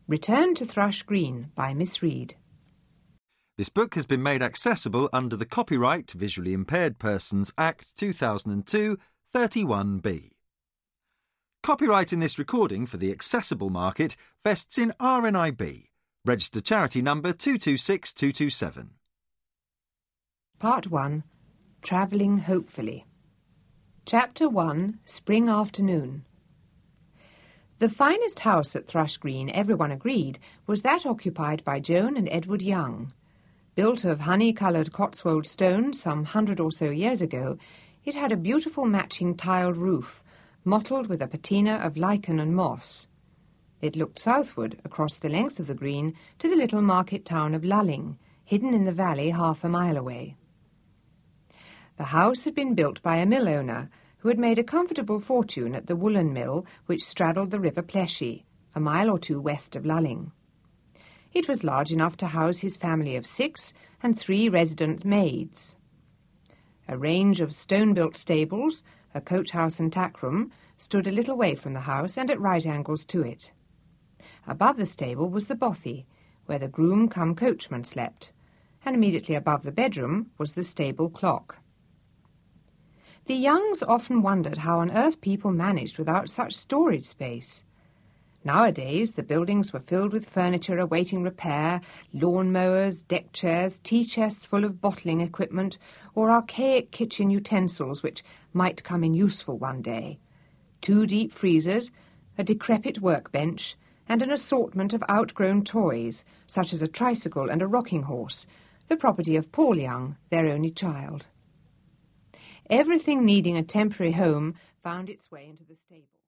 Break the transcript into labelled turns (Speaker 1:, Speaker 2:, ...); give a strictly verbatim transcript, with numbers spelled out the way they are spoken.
Speaker 1: Return to Thrush Green by Miss Reed.
Speaker 2: This book has been made accessible under the Copyright to Visually Impaired Persons Act two thousand two, thirty-one B. Copyright in this recording for the accessible market vests in R N I B, registered charity number two two six two two seven.
Speaker 1: Part one. Travelling Hopefully. Chapter one. Spring Afternoon. The finest house at Thrush Green, everyone agreed, was that occupied by Joan and Edward Young. Built of honey-coloured Cotswold stone some hundred or so years ago, it had a beautiful matching tiled roof, mottled with a patina of lichen and moss. It looked southward, across the length of the green, to the little market town of Lulling, hidden in the valley half a mile away. The house had been built by a mill owner, who had made a comfortable fortune at the woolen mill which straddled the river Pleshy, a mile or two west of Lulling. It was large enough to house his family of six and three resident maids. A range of stone-built stables, a coach-house and tack-room, stood a little way from the house and at right angles to it. Above the stable was the bothy, where the groom cum coachman slept, and immediately above the bedroom was the stable clock. The Youngs often wondered how on earth people managed without such storage space. Nowadays the buildings were filled with furniture awaiting repair, lawn-mowers, deck chairs, tea-chests full of bottling equipment, or archaic kitchen utensils which might come in useful one day. Two deep freezers, a decrepit workbench, and an assortment of outgrown toys, such as a tricycle and a rocking horse, the property of Paul Young, their only child. Everything needing a temporary home found its way into the stable.